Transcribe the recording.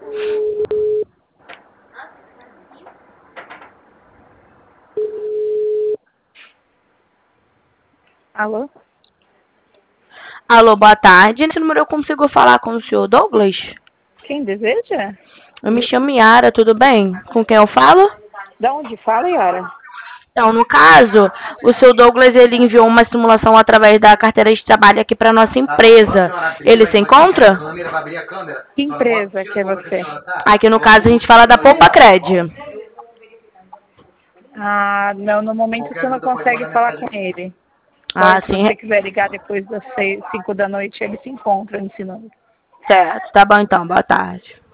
Alô? Alô, boa tarde. Nesse número eu consigo falar com o senhor Douglas? Quem deseja? Eu me chamo Yara, tudo bem? Com quem eu falo? Da onde fala, Yara? Então, no caso, o seu Douglas ele enviou uma simulação através da carteira de trabalho aqui para nossa empresa. Ele se encontra? Que empresa que é você? Aqui no caso a gente fala da Poupa Cred. Ah, não, no momento você não consegue falar com ele. Ah, Se sim. você quiser ligar depois das 5 da noite, ele se encontra nesse número. Certo. Tá bom então. Boa tarde.